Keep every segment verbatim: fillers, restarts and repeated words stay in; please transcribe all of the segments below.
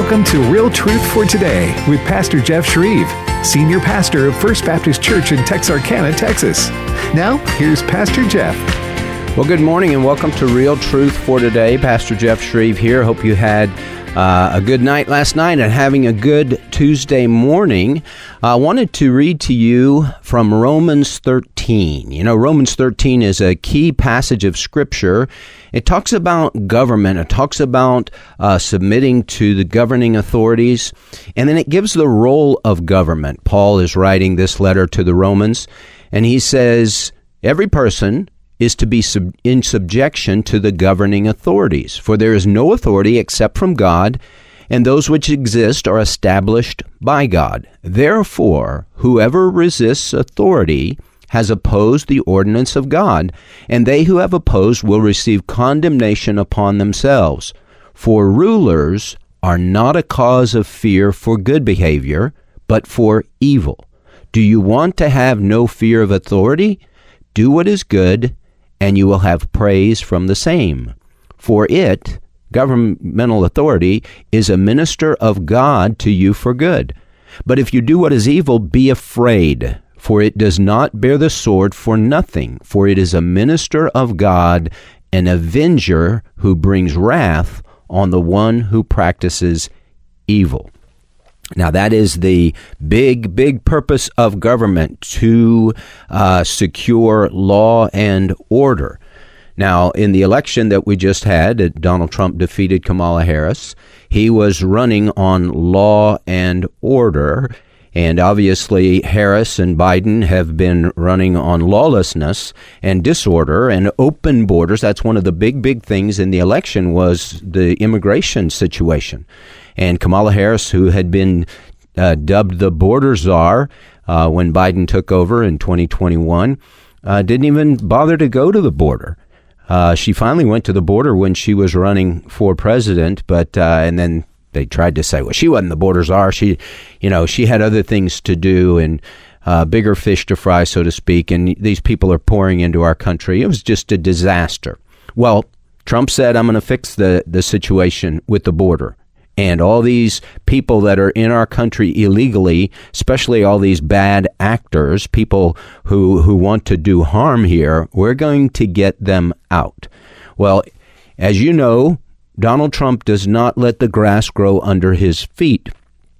Welcome to Real Truth for Today with Pastor Jeff Shreve, Senior Pastor of First Baptist Church in Texarkana, Texas. Now, here's Pastor Jeff. Well, good morning and welcome to Real Truth for Today. Pastor Jeff Shreve here. Hope you had uh, a good night last night and having a good Tuesday morning. I wanted to read to you from Romans thirteen. You know, Romans thirteen is a key passage of Scripture. It talks about government. It talks about uh, submitting to the governing authorities. And then it gives the role of government. Paul is writing this letter to the Romans, and he says, every person is to be sub- in subjection to the governing authorities. For there is no authority except from God, and those which exist are established by God. Therefore, whoever resists authority has opposed the ordinance of God, and they who have opposed will receive condemnation upon themselves. For rulers are not a cause of fear for good behavior, but for evil. Do you want to have no fear of authority? Do what is good, and you will have praise from the same. For it, governmental authority, is a minister of God to you for good. But if you do what is evil, be afraid, for it does not bear the sword for nothing, for it is a minister of God, an avenger who brings wrath on the one who practices evil. Now, that is the big, big purpose of government, to uh, secure law and order. Now, in the election that we just had, Donald Trump defeated Kamala Harris. He was running on law and order. And obviously, Harris and Biden have been running on lawlessness and disorder and open borders. That's one of the big, big things in the election, was the immigration situation. And Kamala Harris, who had been uh, dubbed the border czar uh, when Biden took over in twenty twenty-one, uh, didn't even bother to go to the border. Uh, she finally went to the border when she was running for president, but uh, and then they tried to say, well, she wasn't the border czar. She, you know, she had other things to do and uh, bigger fish to fry, so to speak. And these people are pouring into our country. It was just a disaster. Well, Trump said, I'm going to fix the, the situation with the border. And all these people that are in our country illegally, especially all these bad actors, people who, who want to do harm here, we're going to get them out. Well, as you know, Donald Trump does not let the grass grow under his feet.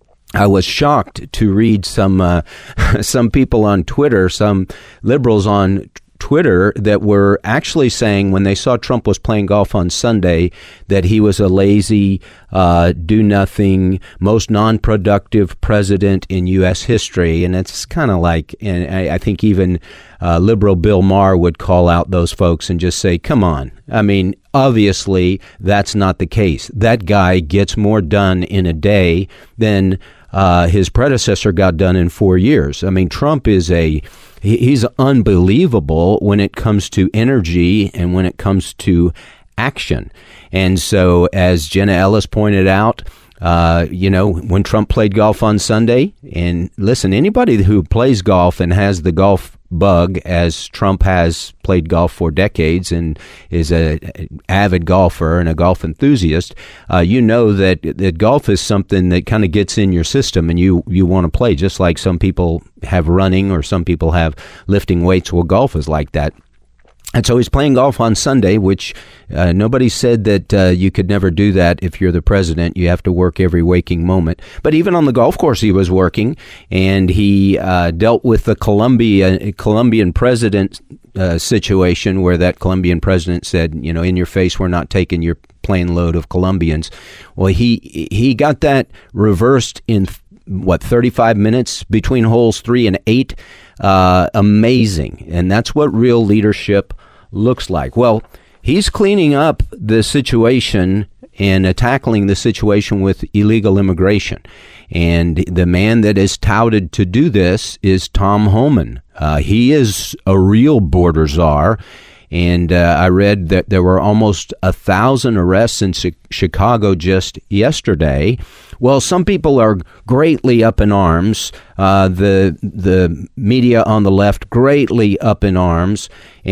I was shocked to read some uh, some people on Twitter, some liberals on Twitter, that were actually saying when they saw Trump was playing golf on Sunday that he was a lazy, uh, do-nothing, most non-productive president in U S history. And it's kind of like, and I, I think even uh, liberal Bill Maher would call out those folks and just say, come on. I mean, obviously, that's not the case. That guy gets more done in a day than uh, his predecessor got done in four years. I mean, Trump is a He's unbelievable when it comes to energy and when it comes to action. And so, as Jenna Ellis pointed out, uh, you know, when Trump played golf on Sunday, and listen, anybody who plays golf and has the golf bug, as Trump has played golf for decades and is a avid golfer and a golf enthusiast, uh, you know that, that golf is something that kind of gets in your system and you, you want to play, just like some people have running or some people have lifting weights. Well, golf is like that. And so he's playing golf on Sunday, which uh, nobody said that uh, you could never do that if you're the president. You have to work every waking moment. But even on the golf course, he was working, and he uh, dealt with the Colombia, Colombian president uh, situation where that Colombian president said, you know, in your face, we're not taking your plane load of Colombians. Well, he he got that reversed in, what, thirty-five minutes between holes three and eight. Uh, amazing. And that's what real leadership looks like. Well, he's cleaning up the situation and uh, tackling the situation with illegal immigration. And the man that is touted to do this is Tom Homan. Uh, he is a real border czar. And uh, I read that there were almost a thousand arrests in C- Chicago just yesterday. Well, some people are greatly up in arms. Uh, the the media on the left greatly up in arms.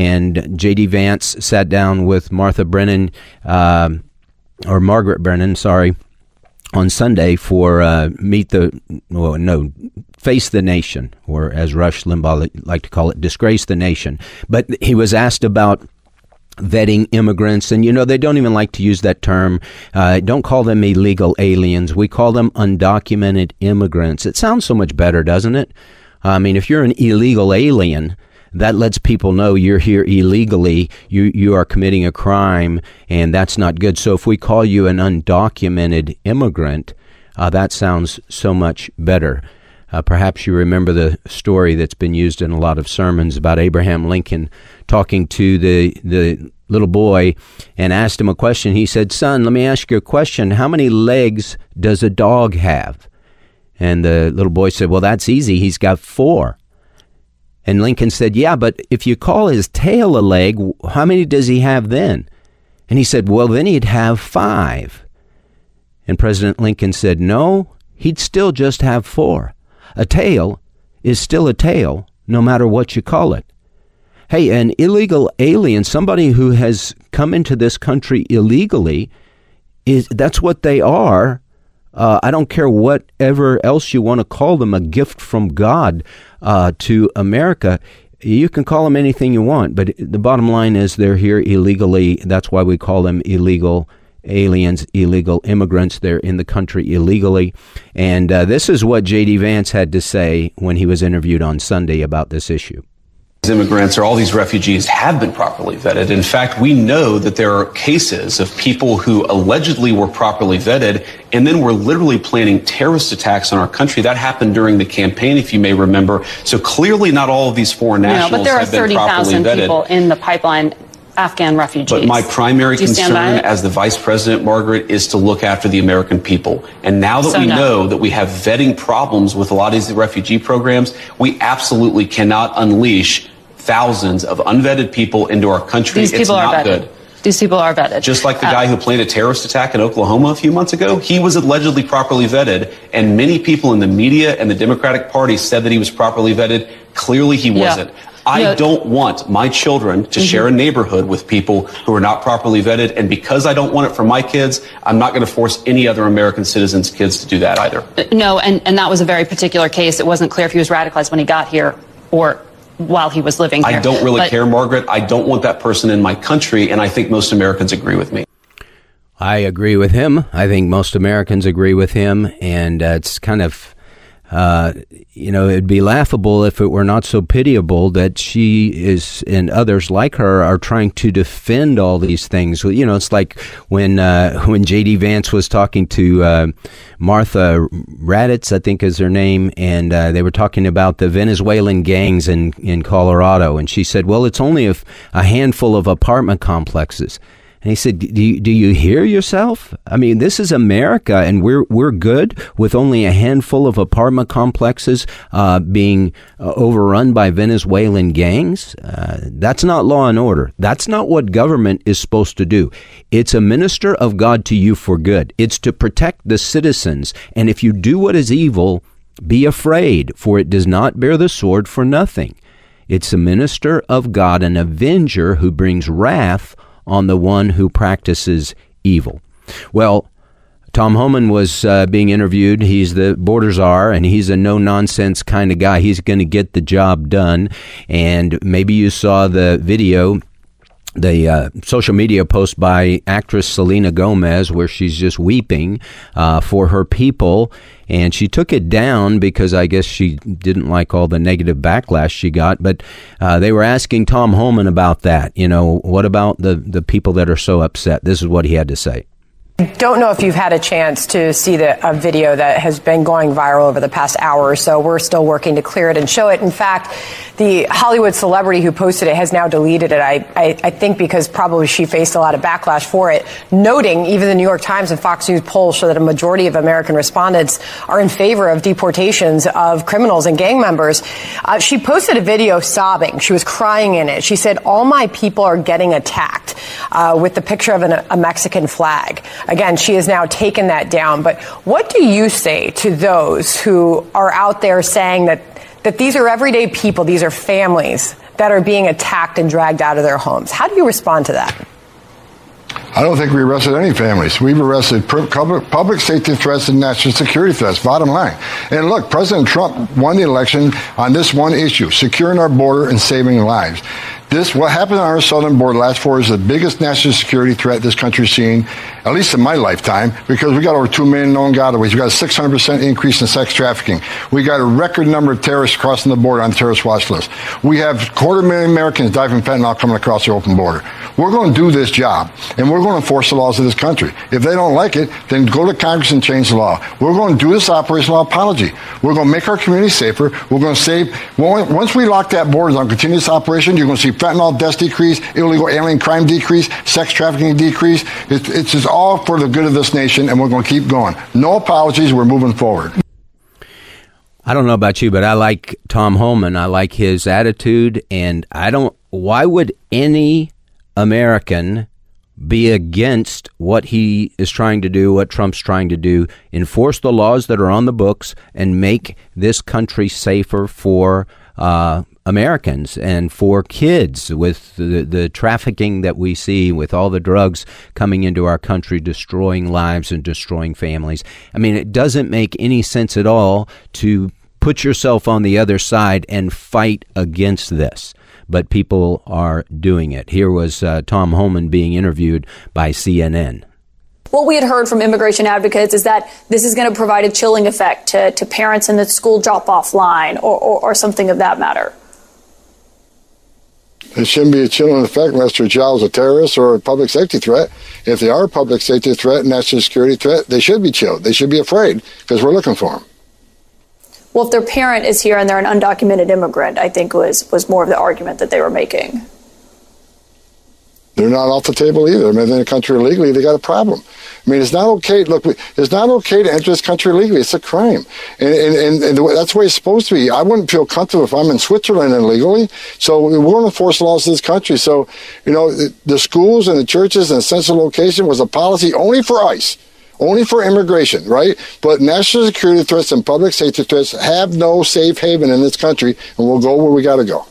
And J D. Vance sat down with Martha Brennan, uh, or Margaret Brennan, sorry, on Sunday for uh, Meet the, well, no, Face the Nation, or as Rush Limbaugh liked to call it, Disgrace the Nation. But he was asked about vetting immigrants, and you know, they don't even like to use that term. Uh, don't call them illegal aliens. We call them undocumented immigrants. It sounds so much better, doesn't it? I mean, if you're an illegal alien, that lets people know you're here illegally, you you are committing a crime, and that's not good. So if we call you an undocumented immigrant, uh, that sounds so much better. Uh, perhaps you remember the story that's been used in a lot of sermons about Abraham Lincoln talking to the the little boy and asked him a question. He said, "Son, let me ask you a question. How many legs does a dog have?" And the little boy said, "Well, that's easy. He's got four." And Lincoln said, "Yeah, but if you call his tail a leg, how many does he have then?" And he said, "Well, then he'd have five." And President Lincoln said, "No, he'd still just have four. A tail is still a tail, no matter what you call it." Hey, an illegal alien, somebody who has come into this country illegally, is that's what they are. Uh, I don't care whatever else you want to call them, a gift from God uh, to America. You can call them anything you want, but the bottom line is they're here illegally. That's why we call them illegal aliens, illegal immigrants. They're in the country illegally. And uh, this is what J D. Vance had to say when he was interviewed on Sunday about this issue. Immigrants or all these refugees have been properly vetted. In fact, we know that there are cases of people who allegedly were properly vetted and then were literally planning terrorist attacks on our country. That happened during the campaign, if you may remember. So clearly not all of these foreign nationals no, but there have are been properly vetted. thirty thousand people in the pipeline, Afghan refugees. But my primary concern as the vice president, Margaret, is to look after the American people. And now that so we no. know that we have vetting problems with a lot of these refugee programs, we absolutely cannot unleash thousands of unvetted people into our country. These people it's are not vetted. good. These people are vetted. Just like the uh, guy who planned a terrorist attack in Oklahoma a few months ago, he was allegedly properly vetted, and many people in the media and the Democratic Party said that he was properly vetted. Clearly he wasn't. Yeah. I yeah. don't want my children to mm-hmm. share a neighborhood with people who are not properly vetted, and because I don't want it for my kids, I'm not going to force any other American citizens' kids to do that either. No, and, and that was a very particular case. It wasn't clear if he was radicalized when he got here or while he was living here. I don't really but, care, Margaret. I don't want that person in my country, and I think most Americans agree with me. I agree with him. I think most Americans agree with him, and uh, it's kind of, uh, you know, it'd be laughable if it were not so pitiable that she is and others like her are trying to defend all these things. You know, it's like when uh, when J D. Vance was talking to uh, Martha Raddatz, I think is her name, and uh, they were talking about the Venezuelan gangs in, in Colorado, and she said, well, it's only a, a handful of apartment complexes. And he said, do you, do you hear yourself? I mean, this is America, and we're we're good with only a handful of apartment complexes uh, being uh, overrun by Venezuelan gangs. Uh, that's not law and order. That's not what government is supposed to do. It's a minister of God to you for good. It's to protect the citizens. And if you do what is evil, be afraid, for it does not bear the sword for nothing. It's a minister of God, an avenger who brings wrath on the one who practices evil. Well, Tom Homan was uh, being interviewed. He's the border czar, and he's a no-nonsense kind of guy. He's going to get the job done. And maybe you saw the video, the uh, social media post by actress Selena Gomez, where she's just weeping uh, for her people. And she took it down because I guess she didn't like all the negative backlash she got. But uh, they were asking Tom Homan about that. You know, what about the, the people that are so upset? This is what he had to say. I don't know if you've had a chance to see the a video that has been going viral over the past hour or so. We're still working to clear it and show it. In fact, the Hollywood celebrity who posted it has now deleted it, I, I, I think because probably she faced a lot of backlash for it, noting even the New York Times and Fox News polls show that a majority of American respondents are in favor of deportations of criminals and gang members. Uh, she posted a video sobbing. She was crying in it. She said, all my people are getting attacked, uh, with the picture of an, a Mexican flag. Again, she has now taken that down. But what do you say to those who are out there saying that, that these are everyday people, these are families that are being attacked and dragged out of their homes? How do you respond to that? I don't think we arrested any families. We've arrested public, public safety threats and national security threats, bottom line. And look, President Trump won the election on this one issue, securing our border and saving lives. This, what happened on our southern border last four is the biggest national security threat this country's seen, at least in my lifetime, because we got over two million known gotaways. We got a six hundred percent increase in sex trafficking. We got a record number of terrorists crossing the border on the terrorist watch list. We have quarter million Americans die from fentanyl coming across the open border. We're going to do this job, and we're going to enforce the laws of this country. If they don't like it, then go to Congress and change the law. We're going to do this Operation Law Apology. We're going to make our community safer. We're going to save. Once we lock that border on continuous operation, you're going to see fentanyl deaths decrease, illegal alien crime decrease, sex trafficking decrease. It's, it's just all for the good of this nation, and we're going to keep going. No apologies. We're moving forward. I don't know about you, but I like Tom Homan. I like his attitude, and I don't. Why would any American be against what he is trying to do, what Trump's trying to do, enforce the laws that are on the books and make this country safer for uh, Americans and for kids with the, the trafficking that we see, with all the drugs coming into our country, destroying lives and destroying families. I mean, it doesn't make any sense at all to put yourself on the other side and fight against this. But people are doing it. Here was uh, Tom Homan being interviewed by C N N. What we had heard from immigration advocates is that this is going to provide a chilling effect to, to parents in the school drop-off line or, or, or something of that matter. It shouldn't be a chilling effect unless their child is a terrorist or a public safety threat. If they are a public safety threat, national security threat, they should be chilled. They should be afraid because we're looking for them. Well, if their parent is here and they're an undocumented immigrant, I think was was more of the argument that they were making. They're not off the table either. I mean, they're in the country illegally, they got a problem. I mean, it's not okay. Look, it's not okay to enter this country illegally. It's a crime. And, and, and, and that's the way it's supposed to be. I wouldn't feel comfortable if I'm in Switzerland illegally. So we're going to enforce the laws of this country. So, you know, the, the schools and the churches and central location was a policy only for ICE. Only for immigration, right? But national security threats and public safety threats have no safe haven in this country, and we'll go where we got to go.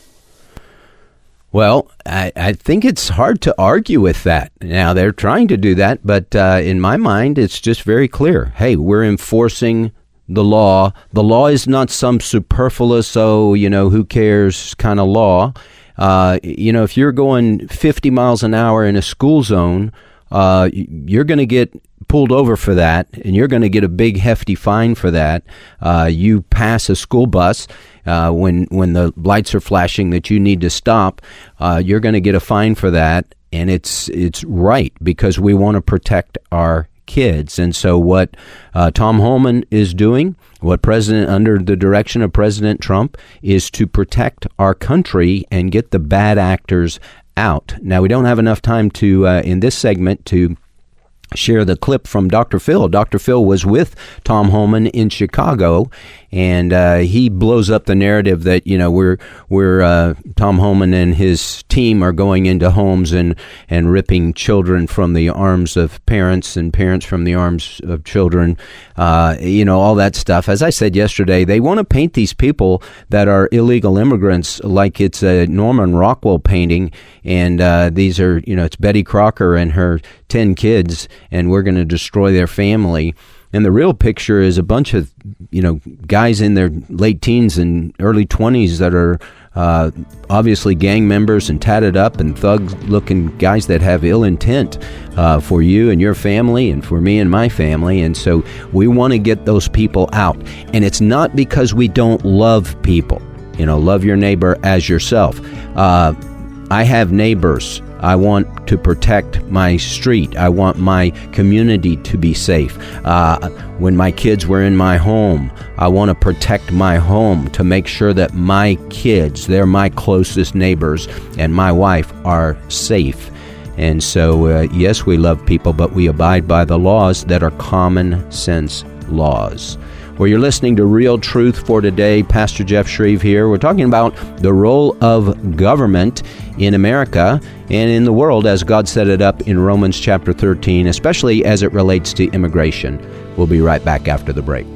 Well, I, I think it's hard to argue with that. Now, they're trying to do that, but uh, in my mind, it's just very clear. Hey, we're enforcing the law. The law is not some superfluous, oh, you know, who cares kind of law. Uh, you know, if you're going fifty miles an hour in a school zone, uh, you're going to get pulled over for that, and you're going to get a big hefty fine for that. Uh, you pass a school bus uh, when when the lights are flashing that you need to stop, uh, you're going to get a fine for that, and it's it's right because we want to protect our kids. And so what uh, Tom Homan is doing, what President under the direction of President Trump, is to protect our country and get the bad actors out. Now, we don't have enough time to uh, in this segment to share the clip from Doctor Phil. Doctor Phil was with Tom Homan in Chicago, and uh, he blows up the narrative that, you know, we're we're uh, Tom Homan and his team are going into homes and, and ripping children from the arms of parents and parents from the arms of children, uh, you know, all that stuff. As I said yesterday, they want to paint these people that are illegal immigrants like it's a Norman Rockwell painting, and uh, these are, you know, it's Betty Crocker and her ten kids, and we're going to destroy their family. And the real picture is a bunch of, you know, guys in their late teens and early twenties that are uh, obviously gang members and tatted up and thug-looking guys that have ill intent uh, for you and your family and for me and my family. And so we want to get those people out. And it's not because we don't love people. You know, love your neighbor as yourself. Uh, I have neighbors. I want to protect my street. I want my community to be safe. Uh, when my kids were in my home, I want to protect my home to make sure that my kids, they're my closest neighbors, and my wife are safe. And so, uh, yes, we love people, but we abide by the laws that are common sense laws. Well, you're listening to Real Truth for Today. Pastor Jeff Shreve here. We're talking about the role of government in America and in the world as God set it up in Romans chapter thirteen, especially as it relates to immigration. We'll be right back after the break.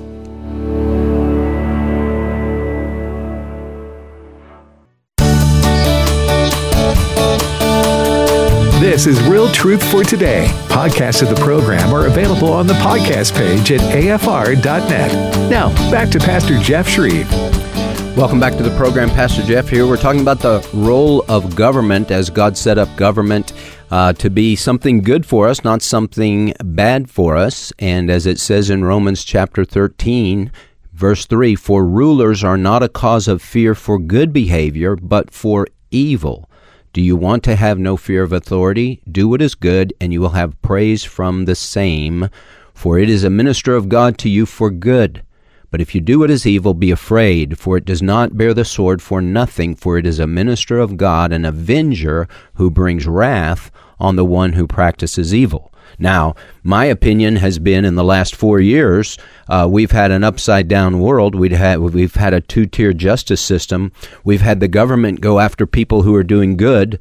This This is Real Truth for Today. Podcasts of the program are available on the podcast page at A F R dot net. Now, back to Pastor Jeff Shreve. Welcome back to the program. Pastor Jeff here. We're talking about the role of government as God set up government uh, to be something good for us, not something bad for us. And as it says in Romans chapter thirteen, verse three, for rulers are not a cause of fear for good behavior, but for evil. Do you want to have no fear of authority? Do what is good, and you will have praise from the same, for it is a minister of God to you for good. But if you do what is evil, be afraid, for it does not bear the sword for nothing, for it is a minister of God, an avenger who brings wrath on the one who practices evil. Now, my opinion has been in the last four years, uh, we've had an upside-down world. We'd had, we've had a two-tier justice system. We've had the government go after people who are doing good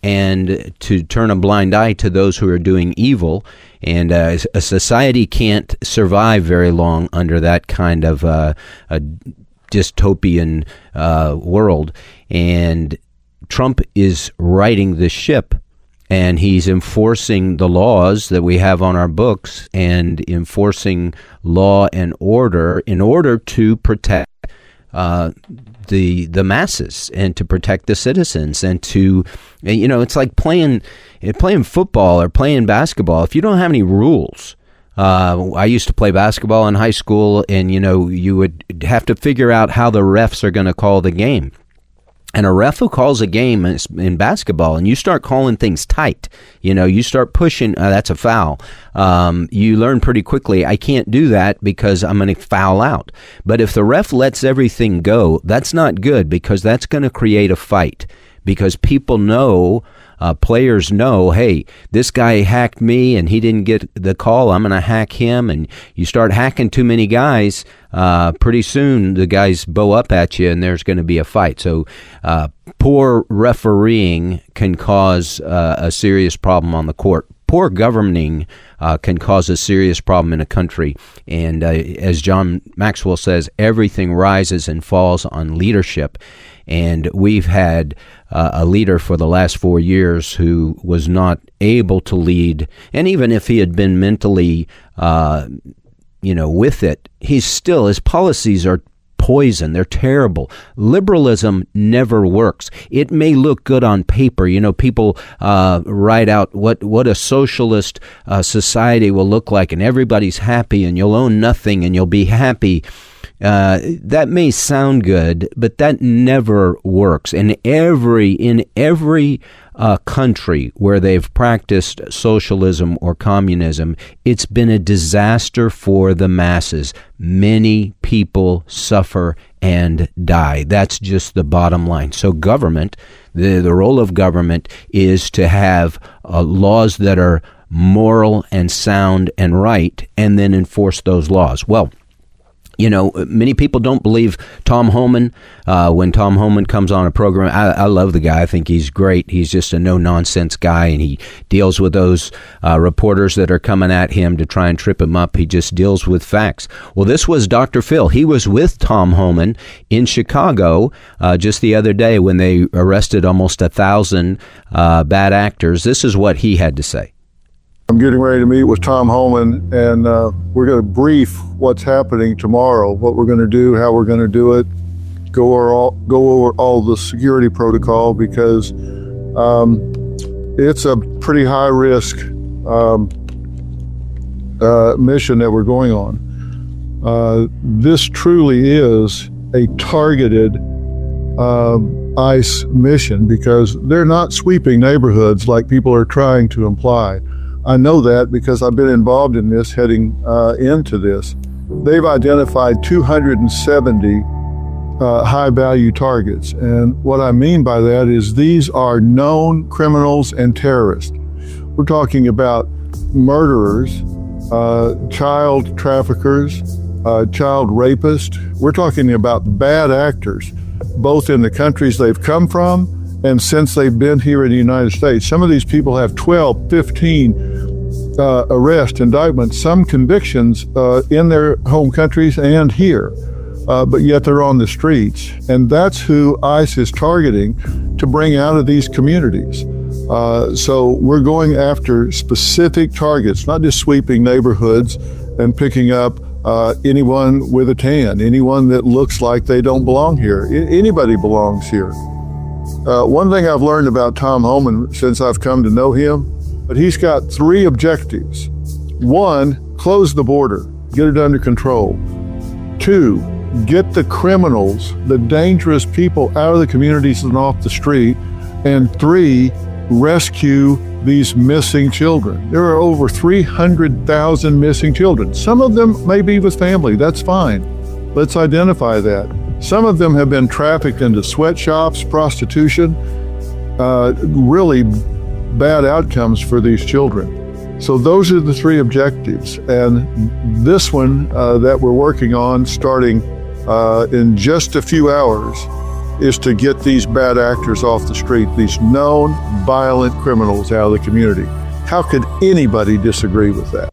and to turn a blind eye to those who are doing evil. And uh, a society can't survive very long under that kind of uh, a dystopian uh, world. And Trump is righting the ship. And he's enforcing the laws that we have on our books and enforcing law and order in order to protect uh, the the masses and to protect the citizens and to, you know, it's like playing playing football or playing basketball. If you don't have any rules, uh, I used to play basketball in high school, and, you know, you would have to figure out how the refs are going to call the game. And a ref who calls a game in basketball, and you start calling things tight, you know, you start pushing, uh, that's a foul. Um, you learn pretty quickly, I can't do that because I'm going to foul out. But if the ref lets everything go, that's not good, because that's going to create a fight. Because people know, uh, players know, hey, this guy hacked me and he didn't get the call, I'm going to hack him. And you start hacking too many guys, uh, pretty soon the guys bow up at you and there's going to be a fight. So uh, poor refereeing can cause uh, a serious problem on the court. Poor governing uh, can cause a serious problem in a country. And uh, as John Maxwell says, everything rises and falls on leadership. And we've had uh, a leader for the last four years who was not able to lead. And even if he had been mentally, uh, you know, with it, he's still, his policies are poison. They're terrible. Liberalism never works. It may look good on paper. You know, people uh, write out what, what a socialist uh, society will look like, and everybody's happy, and you'll own nothing, and you'll be happy. Uh, that may sound good, but that never works. In every in every uh, country where they've practiced socialism or communism, it's been a disaster for the masses. Many people suffer and die. That's just the bottom line. So government, the, the role of government is to have uh, laws that are moral and sound and right, and then enforce those laws. Well, you know, many people don't believe Tom Homan. Uh, when Tom Homan comes on a program, I, I love the guy. I think he's great. He's just a no-nonsense guy, and he deals with those uh, reporters that are coming at him to try and trip him up. He just deals with facts. Well, this was Doctor Phil. He was with Tom Homan in Chicago uh, just the other day when they arrested almost a thousand uh, bad actors. This is what he had to say. I'm getting ready to meet with Tom Homan, and uh, we're going to brief what's happening tomorrow, what we're going to do, how we're going to do it, go over all, go over all the security protocol, because um, it's a pretty high-risk um, uh, mission that we're going on. Uh, this truly is a targeted uh, ICE mission, because they're not sweeping neighborhoods like people are trying to imply. I know that because I've been involved in this, heading uh, into this. They've identified two hundred seventy uh, high-value targets. And what I mean by that is these are known criminals and terrorists. We're talking about murderers, uh, child traffickers, uh, child rapists. We're talking about bad actors, both in the countries they've come from and since they've been here in the United States. Some of these people have twelve, fifteen uh, arrest indictments, some convictions uh, in their home countries and here, uh, but yet they're on the streets. And that's who ICE is targeting to bring out of these communities. Uh, so we're going after specific targets, not just sweeping neighborhoods and picking up uh, anyone with a tan, anyone that looks like they don't belong here. I- anybody belongs here. Uh, one thing I've learned about Tom Homan since I've come to know him, but he's got three objectives. One, close the border, get it under control. Two, get the criminals, the dangerous people out of the communities and off the street. And three, rescue these missing children. There are over three hundred thousand missing children. Some of them may be with family, that's fine. Let's identify that. Some of them have been trafficked into sweatshops, prostitution, uh, really bad outcomes for these children. So those are the three objectives. And this one uh, that we're working on starting uh, in just a few hours is to get these bad actors off the street, these known violent criminals out of the community. How could anybody disagree with that?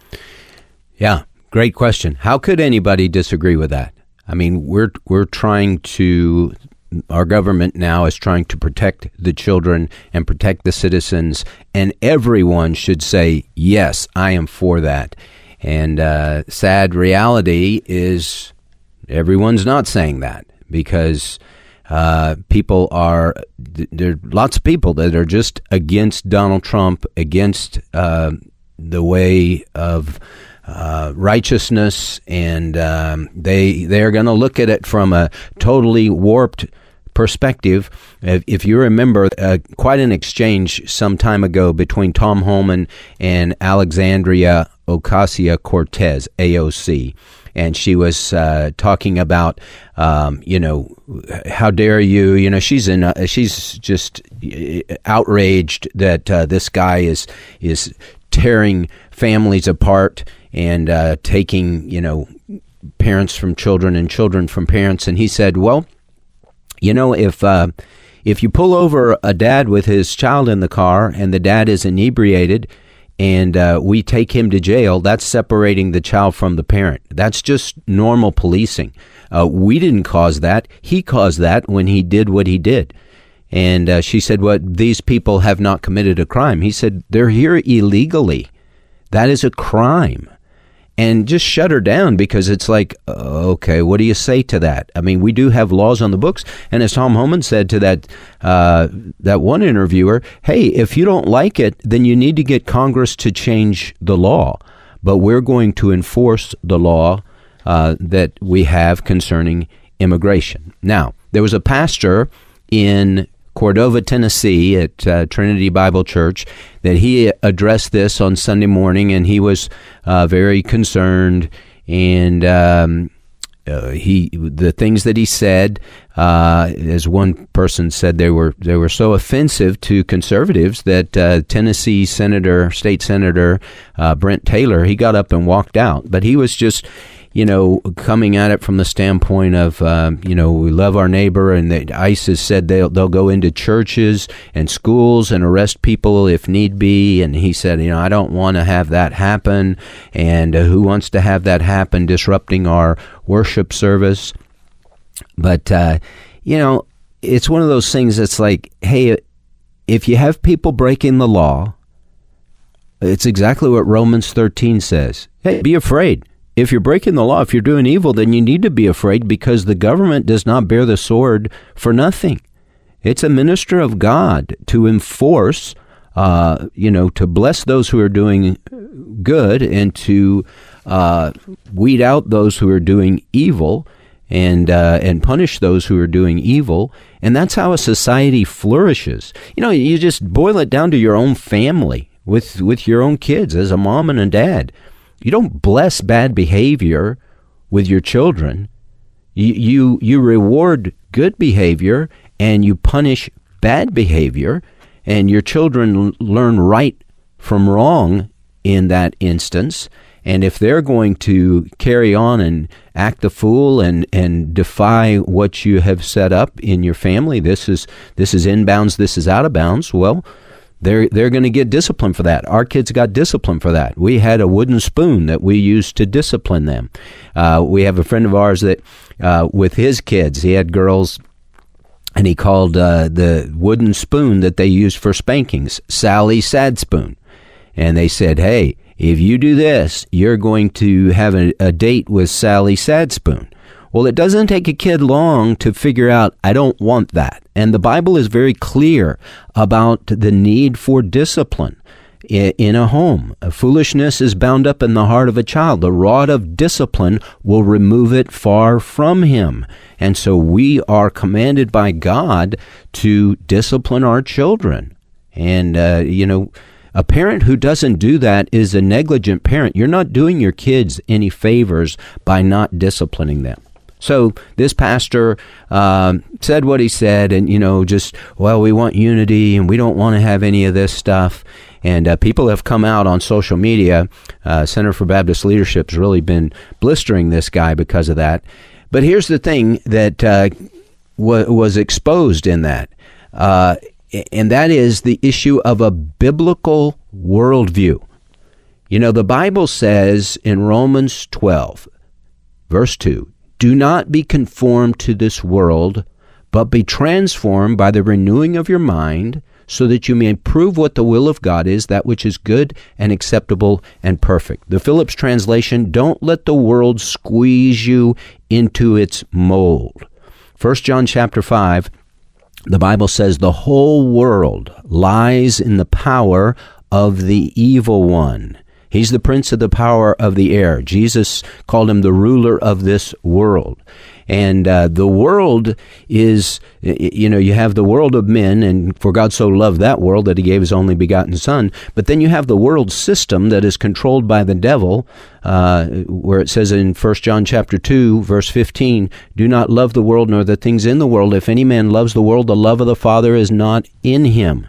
Yeah, great question. How could anybody disagree with that? I mean, we're we're trying to, our government now is trying to protect the children and protect the citizens, and everyone should say, yes, I am for that. And uh, sad reality is everyone's not saying that, because uh, people are, there are lots of people that are just against Donald Trump, against uh, the way of Uh, righteousness, and um, they they're going to look at it from a totally warped perspective. If, if you remember, uh, quite an exchange some time ago between Tom Homan and Alexandria Ocasio-Cortez, A O C, and she was uh, talking about, um, you know, how dare you? You know, she's in. Uh, she's just outraged that uh, this guy is is tearing families apart and uh, taking, you know, parents from children and children from parents. And he said, well, you know, if uh, if you pull over a dad with his child in the car and the dad is inebriated and uh, we take him to jail, that's separating the child from the parent. That's just normal policing. Uh, we didn't cause that. He caused that when he did what he did. And uh, she said, well, these people have not committed a crime. He said, they're here illegally. That is a crime. And just shut her down, because it's like, okay, what do you say to that? I mean, we do have laws on the books. And as Tom Homan said to that uh, that one interviewer, hey, if you don't like it, then you need to get Congress to change the law. But we're going to enforce the law uh, that we have concerning immigration. Now, there was a pastor in Cordova, Tennessee, at uh, Trinity Bible Church, that he addressed this on Sunday morning, and he was uh, very concerned. And um, uh, he, the things that he said, uh, as one person said, they were they were so offensive to conservatives that uh, Tennessee Senator, State Senator uh, Brent Taylor, he got up and walked out. But he was just, you know, coming at it from the standpoint of, um, you know, we love our neighbor, and that ICE has said they'll, they'll go into churches and schools and arrest people if need be. And he said, you know, I don't want to have that happen. And uh, who wants to have that happen, disrupting our worship service? But, uh, you know, it's one of those things that's like, hey, if you have people breaking the law, it's exactly what Romans thirteen says. Hey, be afraid. If you're breaking the law, if you're doing evil, then you need to be afraid, because the government does not bear the sword for nothing. It's a minister of God to enforce, uh, you know, to bless those who are doing good, and to uh, weed out those who are doing evil, and uh, and punish those who are doing evil. And that's how a society flourishes. You know, you just boil it down to your own family, with, with your own kids, as a mom and a dad. You don't bless bad behavior with your children. You, you you reward good behavior, and you punish bad behavior, and your children learn right from wrong in that instance. And if they're going to carry on and act the fool and, and defy what you have set up in your family, this is this is inbounds, this is out of bounds, well, They're they're going to get disciplined for that. Our kids got disciplined for that. We had a wooden spoon that we used to discipline them. Uh, we have a friend of ours that, uh, with his kids, he had girls And he called uh, the wooden spoon that they used for spankings Sally Sad Spoon. And they said, hey, if you do this, you're going to have a, a date with Sally Sad Spoon. Well, it doesn't take a kid long to figure out, I don't want that. And the Bible is very clear about the need for discipline in a home. Foolishness is bound up in the heart of a child. The rod of discipline will remove it far from him. And so we are commanded by God to discipline our children. And, uh, you know, a parent who doesn't do that is a negligent parent. You're not doing your kids any favors by not disciplining them. So this pastor uh, said what he said, and, you know, just, well, we want unity and we don't want to have any of this stuff. And uh, people have come out on social media. Uh, Center for Baptist Leadership has really been blistering this guy because of that. But here's the thing that uh, w- was exposed in that, uh, and that is the issue of a biblical worldview. You know, the Bible says in Romans twelve, verse two, do not be conformed to this world, but be transformed by the renewing of your mind, so that you may prove what the will of God is, that which is good and acceptable and perfect. The Phillips translation, don't let the world squeeze you into its mold. First John chapter five, the Bible says the whole world lies in the power of the evil one. He's the prince of the power of the air. Jesus called him the ruler of this world. And uh, the world is, you know, you have the world of men, and for God so loved that world that he gave his only begotten Son. But then you have the world system that is controlled by the devil, uh, where it says in First John chapter two, verse fifteen, do not love the world nor the things in the world. If any man loves the world, the love of the Father is not in him.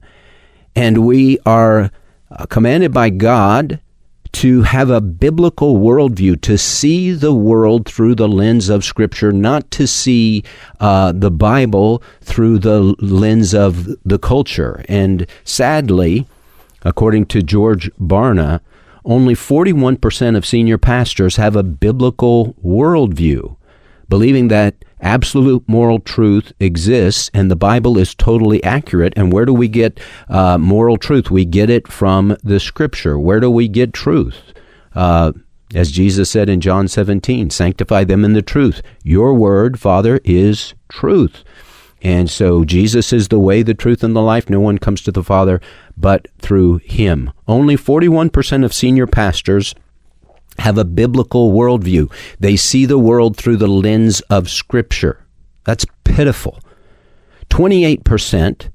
And we are commanded by God to have a biblical worldview, to see the world through the lens of Scripture, not to see uh, the Bible through the lens of the culture. And sadly, according to George Barna, only forty-one percent of senior pastors have a biblical worldview, believing that absolute moral truth exists and the Bible is totally accurate. And where do we get uh, moral truth? We get it from the Scripture. Where do we get truth? Uh, as Jesus said in John seventeen, sanctify them in the truth. Your word, Father, is truth. And so Jesus is the way, the truth, and the life. No one comes to the Father but through him. Only forty-one percent of senior pastors have a biblical worldview. They see the world through the lens of Scripture. That's pitiful. twenty-eight percent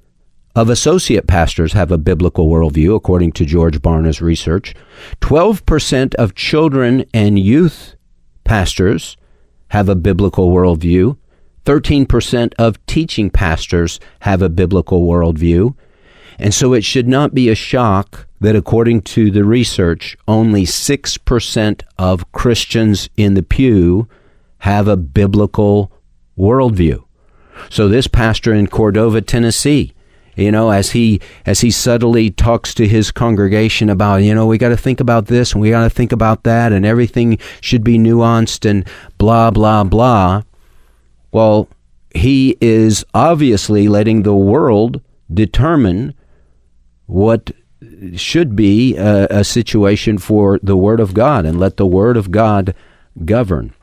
of associate pastors have a biblical worldview, according to George Barna's research. twelve percent of children and youth pastors have a biblical worldview. thirteen percent of teaching pastors have a biblical worldview. And so it should not be a shock that according to the research, only six percent of Christians in the pew have a biblical worldview. So this pastor in Cordova, Tennessee, you know, as he as he subtly talks to his congregation about, you know, we got to think about this and we got to think about that and everything should be nuanced and blah, blah, blah. Well, he is obviously letting the world determine what should be a, a situation for the Word of God, and let the Word of God govern.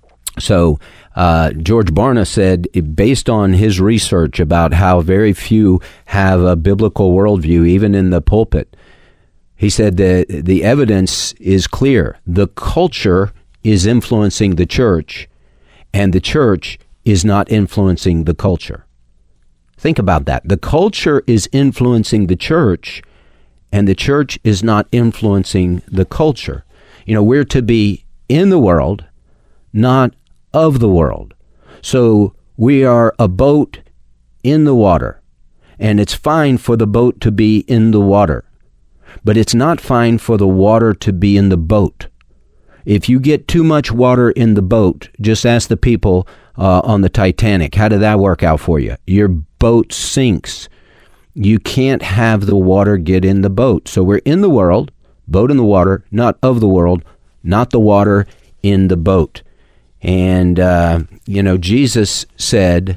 So uh, George Barna said, based on his research about how very few have a biblical worldview, even in the pulpit, he said that the evidence is clear. The culture is influencing the church, and the church is not influencing the culture. Think about that. The culture is influencing the church, and the church is not influencing the culture. You know, we're to be in the world, not of the world. So we are a boat in the water, and it's fine for the boat to be in the water, but it's not fine for the water to be in the boat. If you get too much water in the boat, just ask the people uh, on the Titanic. How did that work out for you? Your boat sinks. You can't have the water get in the boat. So we're in the world, boat in the water, not of the world, not the water in the boat. And, uh, you know, Jesus said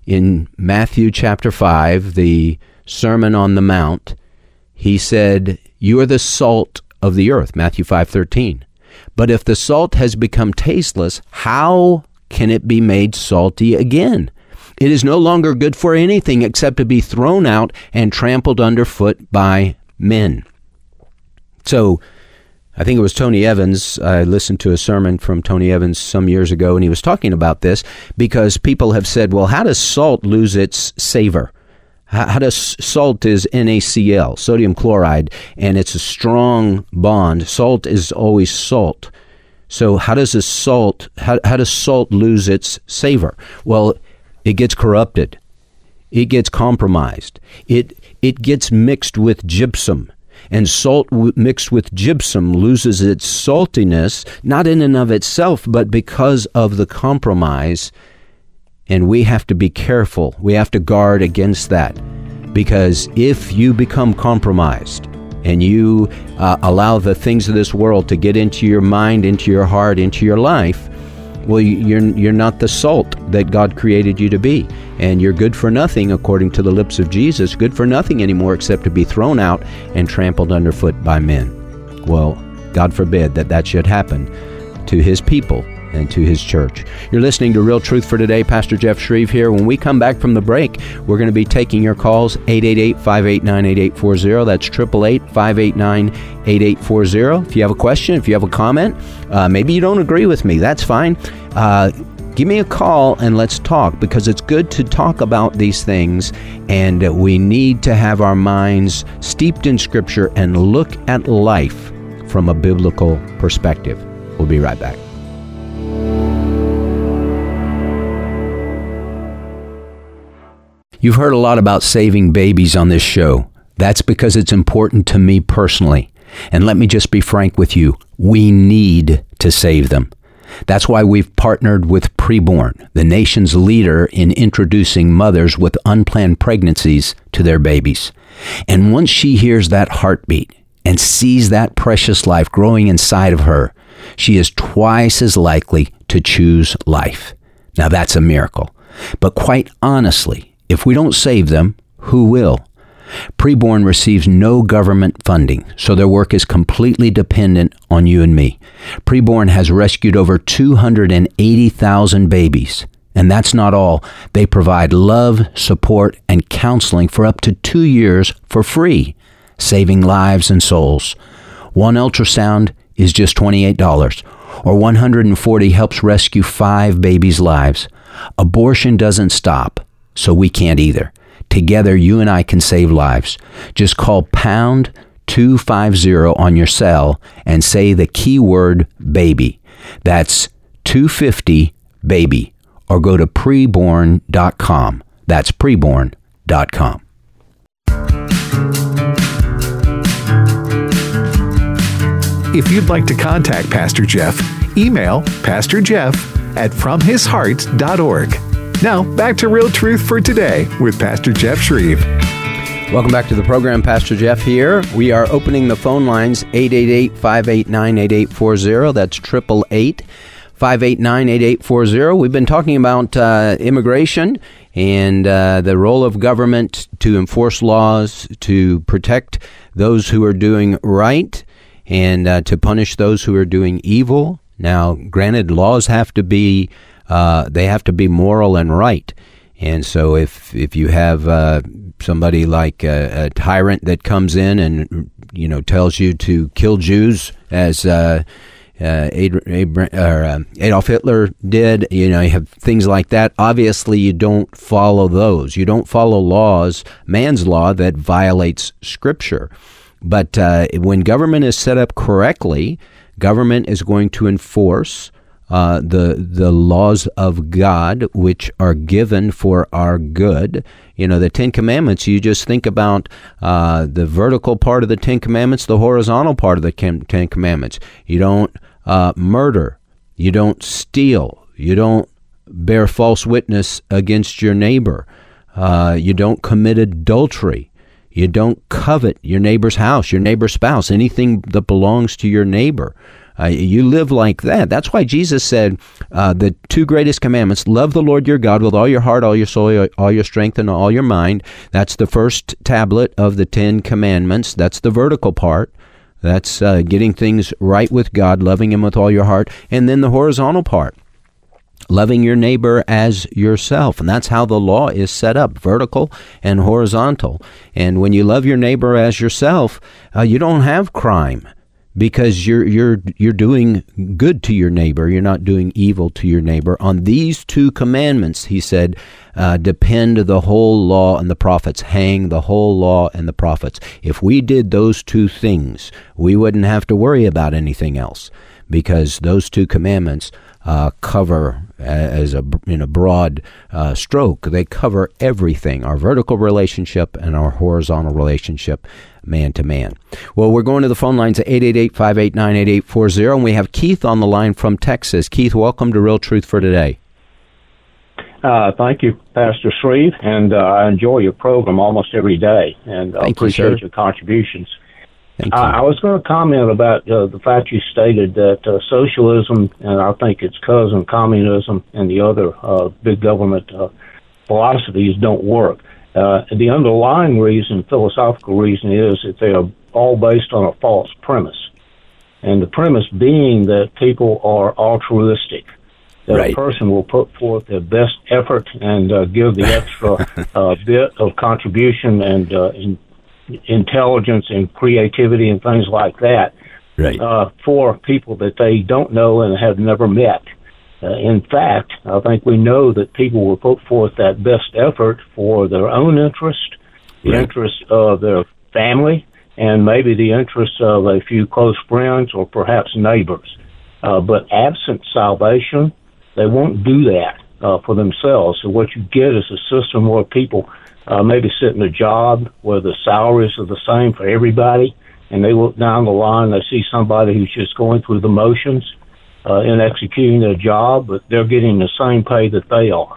in Matthew chapter five, the Sermon on the Mount, he said, "You are the salt of the earth," Matthew five thirteen. "But if the salt has become tasteless, how can it be made salty again? It is no longer good for anything except to be thrown out and trampled underfoot by men." So I think it was Tony Evans. I listened to a sermon from Tony Evans some years ago, and he was talking about this because people have said, well, how does salt lose its savor? How, how does salt is N A C L, sodium chloride, and it's a strong bond. Salt is always salt. So how does a salt, how, how does salt lose its savor? Well, it gets corrupted. It gets compromised. It it gets mixed with gypsum. And salt w- mixed with gypsum loses its saltiness, not in and of itself, but because of the compromise. And we have to be careful. We have to guard against that. Because if you become compromised and you uh, allow the things of this world to get into your mind, into your heart, into your life, well, you're you're not the salt that God created you to be. And you're good for nothing, according to the lips of Jesus, good for nothing anymore except to be thrown out and trampled underfoot by men. Well, God forbid that that should happen to his people and to his church. You're listening to Real Truth for Today. Pastor Jeff Shreve here. When we come back from the break, we're going to be taking your calls, eight eight eight, five eight nine, eight eight four zero. That's eight eight eight, five eight nine, eight eight four zero. If you have a question, if you have a comment, uh, maybe you don't agree with me, that's fine. Uh, give me a call and let's talk, because it's good to talk about these things, and we need to have our minds steeped in Scripture and look at life from a biblical perspective. We'll be right back. You've heard a lot about saving babies on this show. That's because it's important to me personally. And let me just be frank with you. We need to save them. That's why we've partnered with Preborn, the nation's leader in introducing mothers with unplanned pregnancies to their babies. And once she hears that heartbeat and sees that precious life growing inside of her, she is twice as likely to choose life. Now that's a miracle. But quite honestly, if we don't save them, who will? Preborn receives no government funding, so their work is completely dependent on you and me. Preborn has rescued over two hundred eighty thousand babies. And that's not all. They provide love, support, and counseling for up to two years for free, saving lives and souls. One ultrasound is just twenty-eight dollars, or one hundred forty dollars helps rescue five babies' lives. Abortion doesn't stop, so we can't either. Together, you and I can save lives. Just call pound two fifty on your cell and say the keyword baby. That's two fifty baby. Or go to preborn dot com. That's preborn dot com. If you'd like to contact Pastor Jeff, email pastor jeff at from his heart dot org. Now, back to Real Truth for Today with Pastor Jeff Shreve. Welcome back to the program. Pastor Jeff here. We are opening the phone lines, eight eight eight, five eight nine, eight eight four zero. That's eight eight eight, five eight nine, eight eight four zero. We've been talking about uh, immigration and uh, the role of government to enforce laws, to protect those who are doing right, and uh, to punish those who are doing evil. Now, granted, laws have to be Uh, they have to be moral and right. And so if if you have uh, somebody like a, a tyrant that comes in and, you know, tells you to kill Jews, as uh, uh, Ad- Ad- or, uh, Adolf Hitler did, you know, you have things like that. Obviously, you don't follow those. You don't follow laws, man's law, that violates Scripture. But uh, when government is set up correctly, government is going to enforce Uh, the the laws of God, which are given for our good. You know, the Ten Commandments, you just think about uh, the vertical part of the Ten Commandments, the horizontal part of the Ten Commandments. You don't uh, murder. You don't steal. You don't bear false witness against your neighbor. Uh, you don't commit adultery. You don't covet your neighbor's house, your neighbor's spouse, anything that belongs to your neighbor. Uh, you live like that. That's why Jesus said uh, the two greatest commandments, love the Lord your God with all your heart, all your soul, all your strength, and all your mind. That's the first tablet of the Ten Commandments. That's the vertical part. That's uh, getting things right with God, loving him with all your heart. And then the horizontal part, loving your neighbor as yourself. And that's how the law is set up, vertical and horizontal. And when you love your neighbor as yourself, uh, you don't have crime because you're you're you're doing good to your neighbor. You're not doing evil to your neighbor. On these two commandments, he said, uh, depend the whole law and the prophets, hang the whole law and the prophets. If we did those two things, we wouldn't have to worry about anything else, because those two commandments uh, cover, uh, as a in a broad uh, stroke, they cover everything, our vertical relationship and our horizontal relationship, man to man. Well, we're going to the phone lines at eight eight eight, five eight nine, eight eight four zero, and we have Keith on the line from Texas. Keith, welcome to Real Truth for Today. Uh, thank you, Pastor Shreve, and uh, I enjoy your program almost every day, and I appreciate you, your contributions. Thank you. Uh, I was going to comment about uh, the fact you stated that uh, socialism, and I think its cousin, communism, and the other uh, big government uh, philosophies don't work. Uh, the underlying reason, philosophical reason, is that they are all based on a false premise. And the premise being that people are altruistic, that right. a person will put forth their best effort and uh, give the extra uh, bit of contribution and uh, in, intelligence and creativity and things like that right. uh, for people that they don't know and have never met. Uh, in fact, I think we know that people will put forth that best effort for their own interest, the right. interest of their family, and maybe the interest of a few close friends or perhaps neighbors. Uh, but absent salvation, they won't do that uh, for themselves. So what you get is a system where people uh, maybe sit in a job where the salaries are the same for everybody, and they look down the line, they see somebody who's just going through the motions uh, in executing their job, but they're getting the same pay that they are.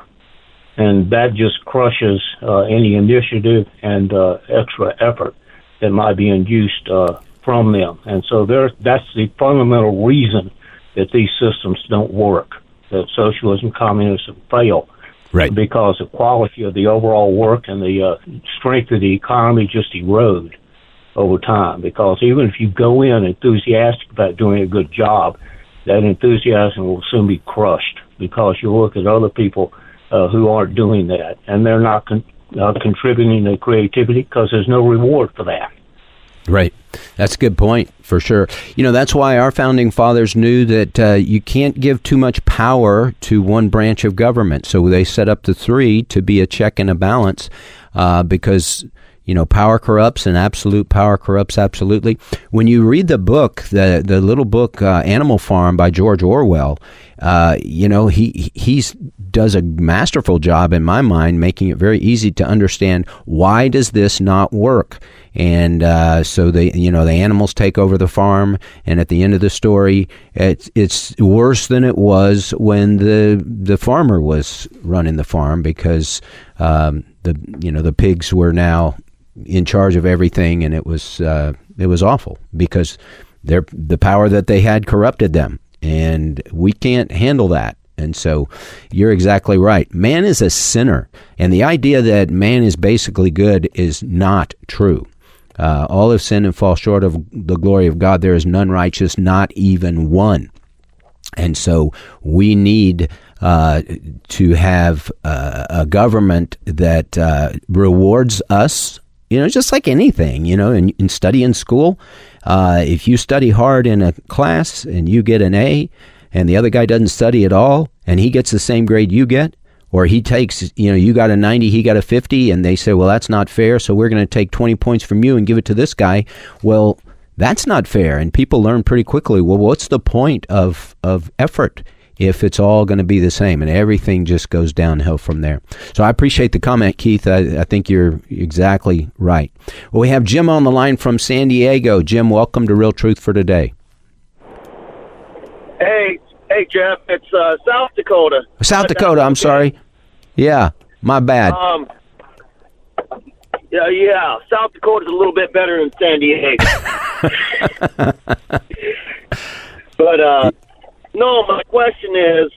And that just crushes uh, any initiative and uh, extra effort that might be induced uh, from them. And so there, that's the fundamental reason that these systems don't work, that socialism, communism fail. Right. Because the quality of the overall work and the uh, strength of the economy just erode over time. Because even if you go in enthusiastic about doing a good job, that enthusiasm will soon be crushed because you look at other people uh, who aren't doing that, and they're not con- uh, contributing to creativity because there's no reward for that. Right. That's a good point, for sure. You know, that's why our founding fathers knew that uh, you can't give too much power to one branch of government. So they set up the three to be a check and a balance uh, because, you know, power corrupts and absolute power corrupts absolutely. When you read the book, the the little book uh, Animal Farm by George Orwell, uh, you know, he he's does a masterful job, in my mind, making it very easy to understand why does this not work. And uh, so they, you know, the animals take over the farm, and at the end of the story, it's it's worse than it was when the the farmer was running the farm because um, the you know the pigs were now in charge of everything, and it was uh, it was awful because their the power that they had corrupted them, and we can't handle that. And so you're exactly right. Man is a sinner, and the idea that man is basically good is not true. Uh, all have sinned and fall short of the glory of God. There is none righteous, not even one. And so we need uh, to have uh, a government that uh, rewards us, you know, just like anything, you know, in, in study in school. Uh, if you study hard in a class and you get an A, and the other guy doesn't study at all, and he gets the same grade you get, or he takes, you know, you got a ninety, he got a fifty, and they say, well, that's not fair, so we're going to take twenty points from you and give it to this guy. Well, that's not fair, and people learn pretty quickly, well, what's the point of, of effort if it's all going to be the same, and everything just goes downhill from there. So I appreciate the comment, Keith. I, I think you're exactly right. Well, we have Jim on the line from San Diego. Jim, welcome to Real Truth for Today. Hey, hey, Jeff, it's uh, South Dakota. South Dakota, I'm sorry. Yeah, my bad. Um, yeah, yeah, South Dakota's a little bit better than San Diego. But, uh, no, my question is,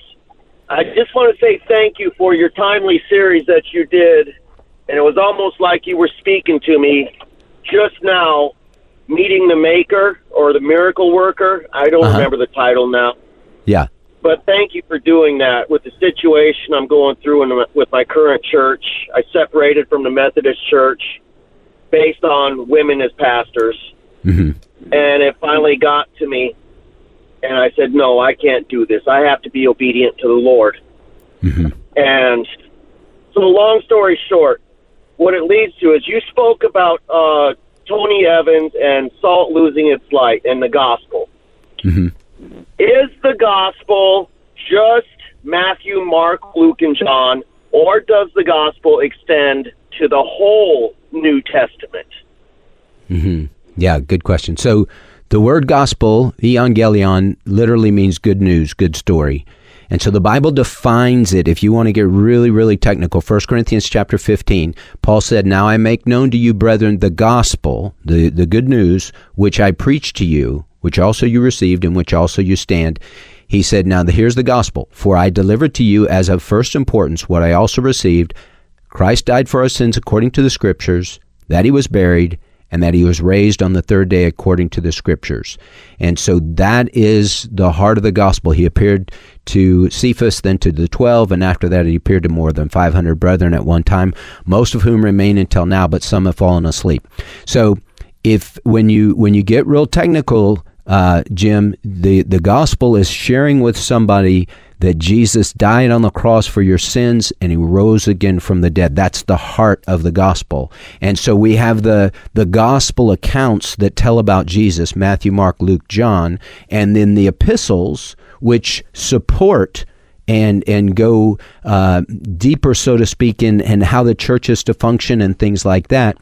I just want to say thank you for your timely series that you did. And it was almost like you were speaking to me just now, Meeting the Maker or the Miracle Worker. I don't uh-huh. remember the title now. Yeah. But thank you for doing that. With the situation I'm going through in, with my current church, I separated from the Methodist Church based on women as pastors. Mm-hmm. And it finally got to me. And I said, no, I can't do this. I have to be obedient to the Lord. Mm-hmm. And so long story short, what it leads to is you spoke about uh, Tony Evans and salt losing its light and the gospel. Mm-hmm. Is the gospel just Matthew, Mark, Luke, and John, or does the gospel extend to the whole New Testament? Mm-hmm. Yeah, good question. So the word gospel, evangelion, literally means good news, good story. And so the Bible defines it, if you want to get really, really technical. First Corinthians chapter fifteen, Paul said, now I make known to you, brethren, the gospel, the, the good news, which I preach to you, which also you received, in which also you stand. He said, now here's the gospel. For I delivered to you as of first importance what I also received. Christ died for our sins according to the Scriptures, that he was buried, and that he was raised on the third day according to the Scriptures. And so that is the heart of the gospel. He appeared to Cephas, then to the twelve, and after that he appeared to more than five hundred brethren at one time, most of whom remain until now, but some have fallen asleep. So if when you when you get real technical, uh, Jim, the, the gospel is sharing with somebody that Jesus died on the cross for your sins and he rose again from the dead. That's the heart of the gospel. And so we have the, the gospel accounts that tell about Jesus, Matthew, Mark, Luke, John, and then the epistles, which support and and go uh, deeper, so to speak, in, in how the church is to function and things like that.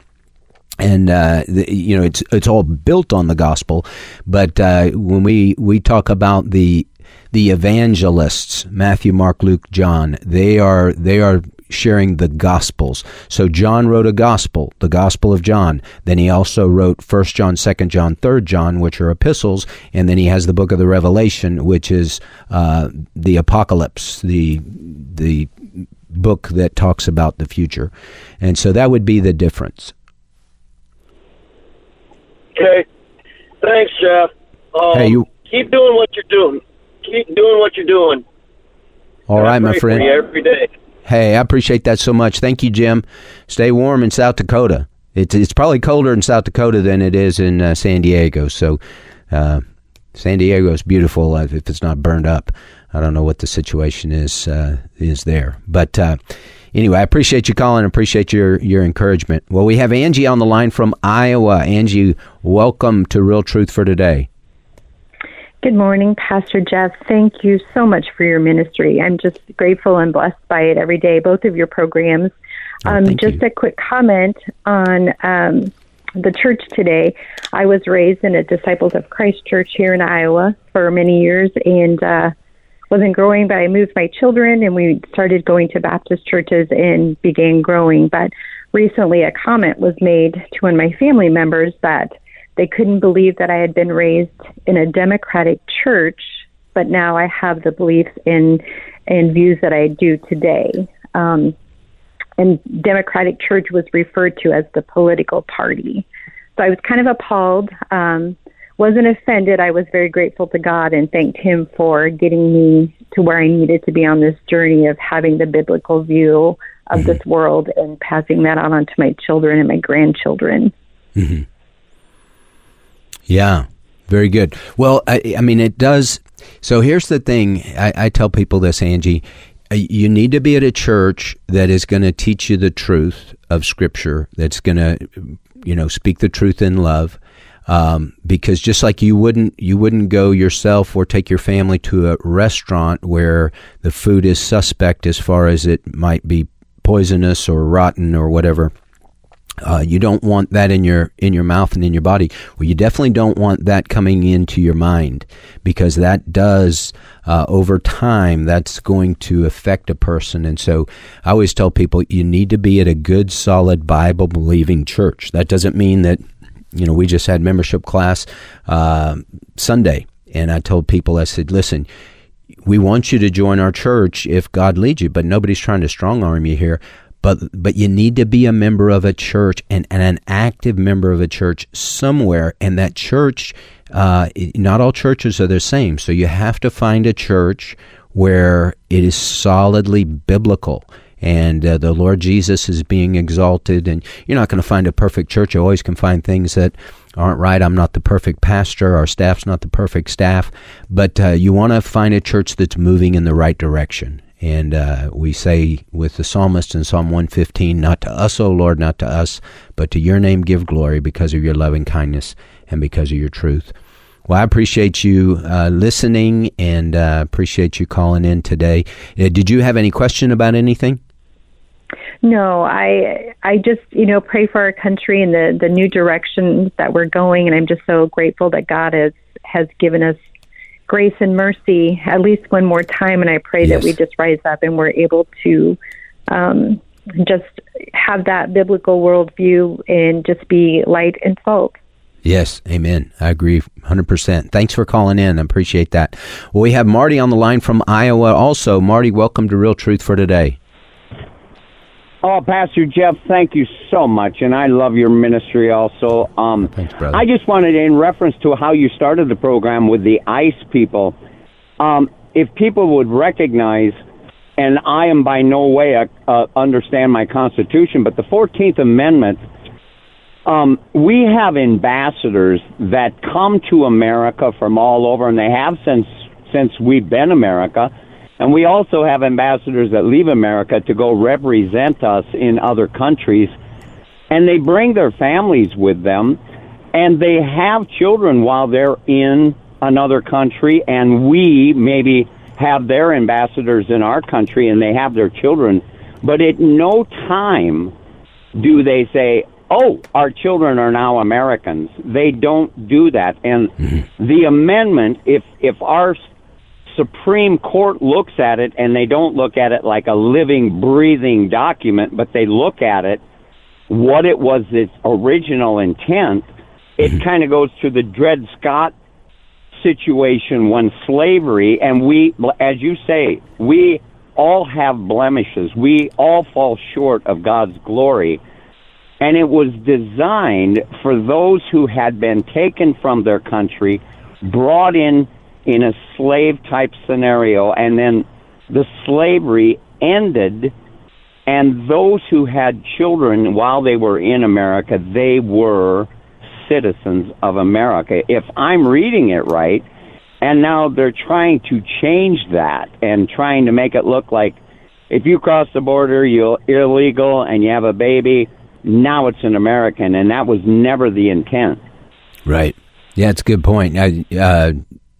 And, uh, the, you know, it's it's all built on the gospel. But uh, when we, we talk about the the evangelists, Matthew, Mark, Luke, John, they are they are sharing the gospels. So John wrote a gospel, the Gospel of John. Then he also wrote First John, Second John, Third John, which are epistles. And then he has the book of the Revelation, which is uh, the apocalypse, the the book that talks about the future. And so that would be the difference. Okay. Thanks, Jeff. Um, hey, you keep doing what you're doing. Keep doing what you're doing. All right, my friend. Every day. Hey, I appreciate that so much. Thank you, Jim. Stay warm in South Dakota. It's it's probably colder in South Dakota than it is in uh, San Diego. So uh, San Diego is beautiful if it's not burned up. I don't know what the situation is uh, is there, but. Uh, Anyway, I appreciate you calling. Appreciate your, your encouragement. Well, we have Angie on the line from Iowa. Angie, welcome to Real Truth for Today. Good morning, Pastor Jeff. Thank you so much for your ministry. I'm just grateful and blessed by it every day, both of your programs. Oh, um, just you. a quick comment on um, the church today. I was raised in a Disciples of Christ church here in Iowa for many years, and uh wasn't growing, but I moved my children and we started going to Baptist churches and began growing. But recently a comment was made to one of my family members that they couldn't believe that I had been raised in a Democratic church, but now I have the beliefs and, and views that I do today. Um, and Democratic church was referred to as the political party. So I was kind of appalled. Um, wasn't offended. I was very grateful to God and thanked him for getting me to where I needed to be on this journey of having the biblical view of mm-hmm. this world and passing that on onto my children and my grandchildren. Mm-hmm. Yeah, very good. Well, I, I mean, it does. So here's the thing. I, I tell people this, Angie. You need to be at a church that is going to teach you the truth of Scripture, that's going to, you know, speak the truth in love. Um, because just like you wouldn't, you wouldn't go yourself or take your family to a restaurant where the food is suspect as far as it might be poisonous or rotten or whatever. Uh, you don't want that in your in your mouth and in your body. Well, you definitely don't want that coming into your mind, because that does, uh, over time, that's going to affect a person. And so I always tell people you need to be at a good, solid, Bible-believing church. That doesn't mean that, you know, we just had membership class uh, Sunday, And I told people, I said, listen, we want you to join our church if God leads you, but nobody's trying to strong arm you here. But but you need to be a member of a church and, and an active member of a church somewhere. And that church, uh, not all churches are the same. So you have to find a church where it is solidly biblical and uh, the Lord Jesus is being exalted. And you're not going to find a perfect church. You always can find things that aren't right. I'm not the perfect pastor. Our staff's not the perfect staff. But uh, you want to find a church that's moving in the right direction. And uh, we say with the psalmist in Psalm one fifteen, not to us, O Lord, not to us, but to your name give glory because of your loving kindness and because of your truth. Well, I appreciate you uh, listening and uh, appreciate you calling in today. Uh, did you have any question about anything? No, I I just, you know, pray for our country and the, the new direction that we're going, and I'm just so grateful that God has, has given us grace and mercy at least one more time, and I pray yes. that we just rise up and we're able to um, just have that biblical worldview and just be light and salt. Yes, amen. I agree one hundred percent. Thanks for calling in. I appreciate that. Well, we have Marty on the line from Iowa also. Marty, welcome to Real Truth for Today. Oh, Pastor Jeff, thank you so much, and I love your ministry also. Um, Thanks, brother. I just wanted, in reference to how you started the program with the ICE people, um, if people would recognize, and I am by no way a, uh, understand my Constitution, but the fourteenth Amendment, um, we have ambassadors that come to America from all over, and they have since since we've been America. And we also have ambassadors that leave America to go represent us in other countries. And they bring their families with them, and they have children while they're in another country, and we maybe have their ambassadors in our country, and they have their children. But at no time do they say, oh, our children are now Americans. They don't do that. And mm-hmm. the amendment, if if our Supreme Court looks at it, and they don't look at it like a living, breathing document, but they look at it, what it was, its original intent, it kind of goes to the Dred Scott situation when slavery, and we, as you say, we all have blemishes. We all fall short of God's glory. And it was designed for those who had been taken from their country, brought in in a slave-type scenario, and then the slavery ended, and those who had children while they were in America, they were citizens of America. If I'm reading it right, and now they're trying to change that and trying to make it look like if you cross the border, you're illegal, and you have a baby, now it's an American, and that was never the intent. Right. Yeah, it's a good point. I, uh,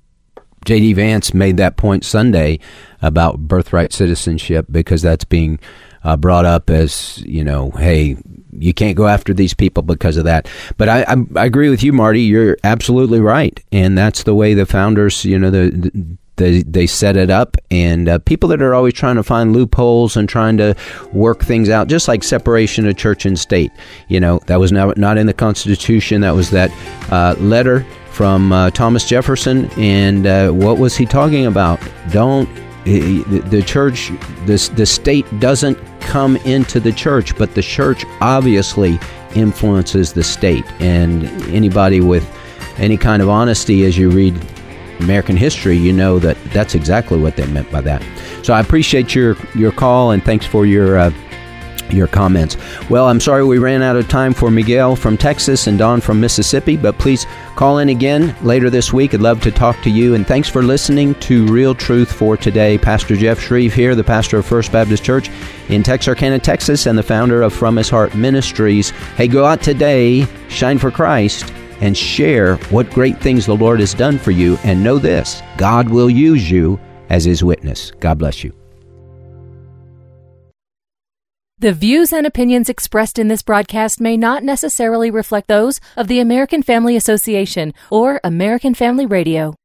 J D. Vance made that point Sunday about birthright citizenship, because that's being uh, brought up as, you know, hey, you can't go after these people because of that. But I, I, I agree with you, Marty. You're absolutely right. And that's the way the founders, you know, the, the They they set it up, and uh, people that are always trying to find loopholes and trying to work things out, just like separation of church and state. You know, that was not, not in the Constitution. That was that uh, letter from uh, Thomas Jefferson, and uh, what was he talking about? Don't the, the church, this the state doesn't come into the church, but the church obviously influences the state. And anybody with any kind of honesty, as you read American history, you know that that's exactly what they meant by that. So I appreciate your your call, and thanks for your uh, your comments. Well, I'm sorry we ran out of time for Miguel from Texas and Don from Mississippi, but please call in again later this week. I'd love to talk to you, and thanks for listening to Real Truth for Today. Pastor Jeff Shreve here, the pastor of First Baptist Church in Texarkana, Texas, and the founder of From His Heart Ministries. Hey, go out today, shine for Christ, and share what great things the Lord has done for you. And know this, God will use you as His witness. God bless you. The views and opinions expressed in this broadcast may not necessarily reflect those of the American Family Association or American Family Radio.